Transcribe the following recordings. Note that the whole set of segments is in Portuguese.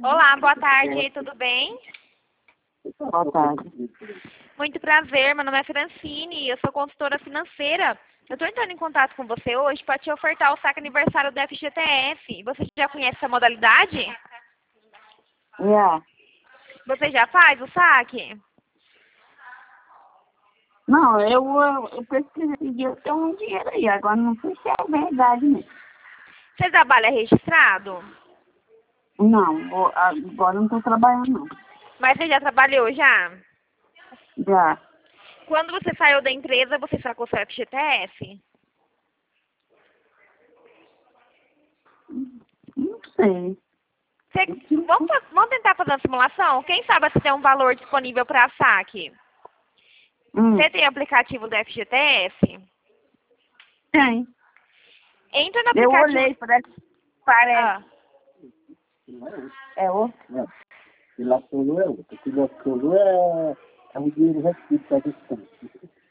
Olá, boa tarde, tudo bem? Boa tarde. Muito prazer, meu nome é Francine, eu sou consultora financeira. Eu estou entrando em contato com você hoje para te ofertar o saque aniversário do FGTS. Você já conhece essa modalidade? Yeah. Você já faz o saque? Não, eu pesquisei e eu tenho um dinheiro aí. Agora não sei se é verdade mesmo. Você trabalha registrado? Não, agora não estou trabalhando não. Mas você já trabalhou já? Já. Quando você saiu da empresa, você sacou seu FGTS? Não sei. Vamos tentar fazer uma simulação? Quem sabe se tem um valor disponível para saque? Você tem aplicativo do FGTS? Tem. Entra no Eu aplicativo. olhei, parece. Ah, É outro? Não. E lá solo é outro. Que lá solo é um dinheiro restrito da distância.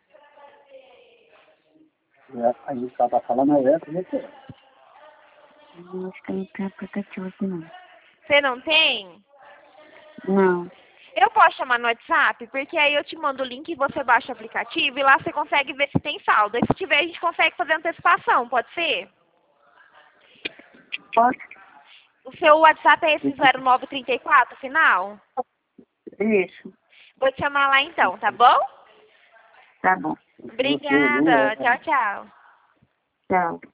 Aí o cara tá falando é essa, né? Acho que não tem aplicativo aqui não. você não tem? Não. Eu posso chamar no WhatsApp, porque aí eu te mando o link e você baixa o aplicativo e lá você consegue ver se tem saldo. E se tiver, a gente consegue fazer antecipação, pode ser? Pode? O seu WhatsApp é esse 0934, final? Isso. Vou te chamar lá então, tá bom? Tá bom. Obrigada. Tchau, tchau. Tchau.